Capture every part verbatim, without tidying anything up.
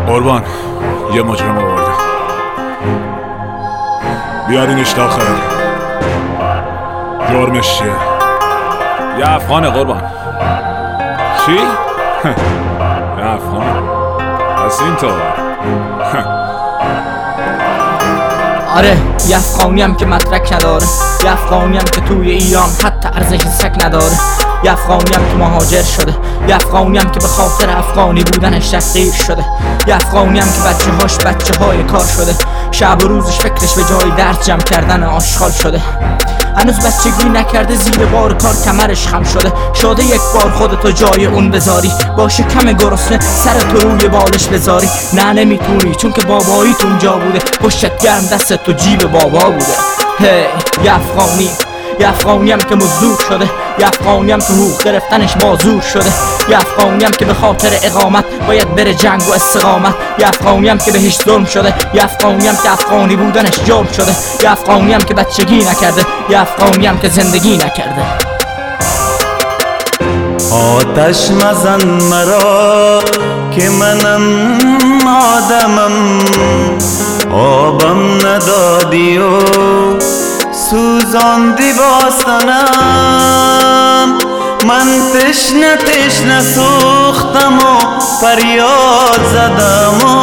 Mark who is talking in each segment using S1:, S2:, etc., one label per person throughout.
S1: قربان یه مجرم آورده، بیارینش داخل. جرمش چیه؟ یه افغانه قربان. چی؟ یه افغان؟ پس اینطور.
S2: آره یه افغانیم که مدرک نداره، یه افغانیم که توی ایران حتی ارزش سگ نداره، یه افغانیم که مهاجر شده، یه افغانیم که به خاطر افغانی بودنش تحقیر شده، یه افغانیم که بچه هاش بچه های کار شده، شب و روزش فکرش به جای درد جمع کردن آشغال شده. هنوز بچگی نکرده زیر بار کار کمرش خم شده، شده یک بار خودتو جای اون بذاری، باشه کم گرسنه سرتو روی بالش بذاری. نه نمیتونی چون که باباییتون جا بوده، پشتت گرم دستت تو جیب بابا بوده. هی یه افغانی، یه افغانیم که مزدور شده، یه افغانیم که حقوق گرفتنش معذور شده، یه افغانیم که به خاطر اقامت باید بره جنگ و استقامت، یه افغانیم که بهش ظلم شده، یه افغانیم که افغانی بودنش جرم شده، یه افغانیم که بچگی نکرده، یه افغانیم که زندگی نکرده.
S3: آتش مزن مرا که منم آدمم، آبم ندادی و سوزاندی باستانم. من تشنه تشنه سوختم و فریاد زدم و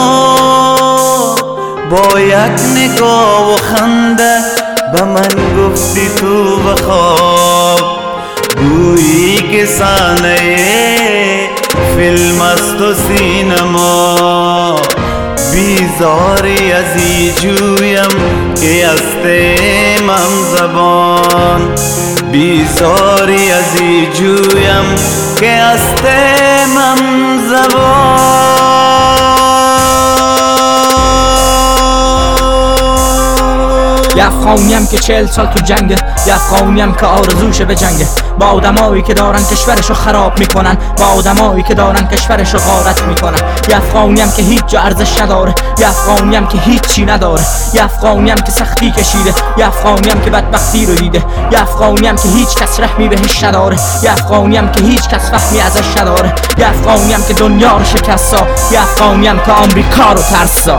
S3: با یک نگاه و خنده به من گفتی تو بخواب، گویی که صحنه فیلم است و سینما. بیزاری از ای جویم که از تیمم زبان، بیزاری از ای جویم که از تیمم زبان.
S2: یه افغانیم که چهل سال تو جنگه، یه افغانیم که آرزوشه به جنگه با آدمایی که دارن کشورشو خراب میکنن، با آدمایی که دارن کشورشو غارت میکنن. یه افغانیم که هیچ جا ارزش نداره، یه افغانیم که هیچی نداره، یه افغانیم که سختی کشیده، یه افغانیم که بدبختی رو دیده، یه افغانیم که هیچ کس رحمی بهش نداره، یه افغانیم که هیچ کس فهمی ازش نداره، یه افغانیم که دنیا رو شکستا، یه افغانیم که آمریکا رو ترسا.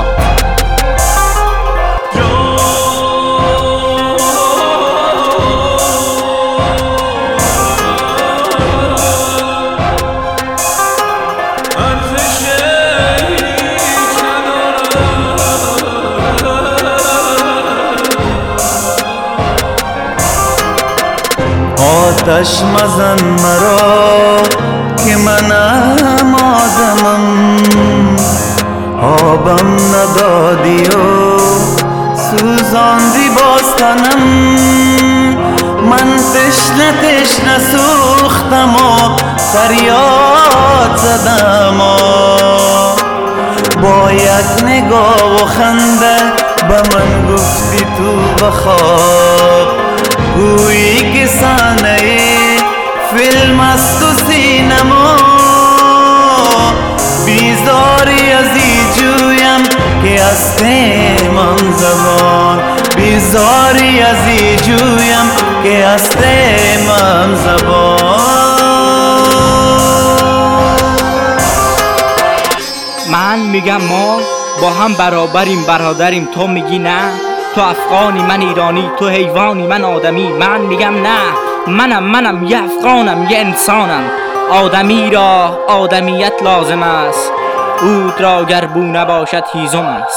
S3: آتش مزن مرا که منم آدمم، آبم ندادی و سوزاندی باستانم. من تشنه تشنه سوختم و فریاد زدم و با یک نگاه و خنده به من گفتی تو بخواب، گویی که صحنه فیلم است و سینما. بیزاری از ای جویم که از تیمم زبان، بیزاری از ای جویم که از تیمم زبان.
S2: من میگم ما با هم برابریم، برادریم. تو میگی نه، تو افغانی من ایرانی، تو حیوانی من آدمی. من میگم نه، منم منم یه افغانم یه انسانم. آدمی را آدمیت لازم است، عود را گر بو نباشد هیزم است.